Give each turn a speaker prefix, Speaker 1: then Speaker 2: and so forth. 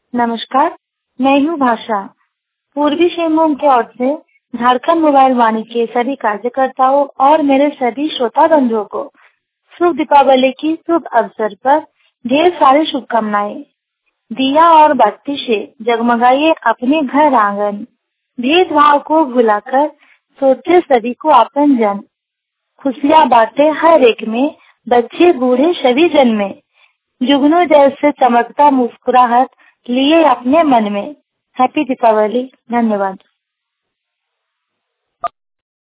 Speaker 1: नमस्कार, मैं हूँ भाषा। पूर्वी सिंहभूम की ओर से झारखंड मोबाइल वाणी के सभी कार्यकर्ताओं और मेरे सभी श्रोता बंधुओं को शुभ दीपावली की शुभ अवसर पर ढेर सारी शुभकामनाएं। दिया और बत्ती से जगमगाइए अपने घर आंगन। भेदभाव को भुलाकर सोचे सभी को आपन जन। खुशियाँ बांटे हर एक में, बच्चे बूढ़े सभी जन में। जुगनू जैसे चमकता मुस्कुराहट लिए अपने मन में। हैप्पी दीपावली। धन्यवाद।